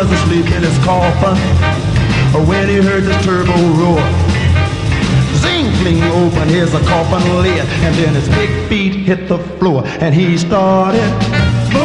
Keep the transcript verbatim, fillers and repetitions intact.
was asleep in his coffin when he heard the turbo roar. Zingling opened his coffin lid, and then his big feet hit the floor, and he started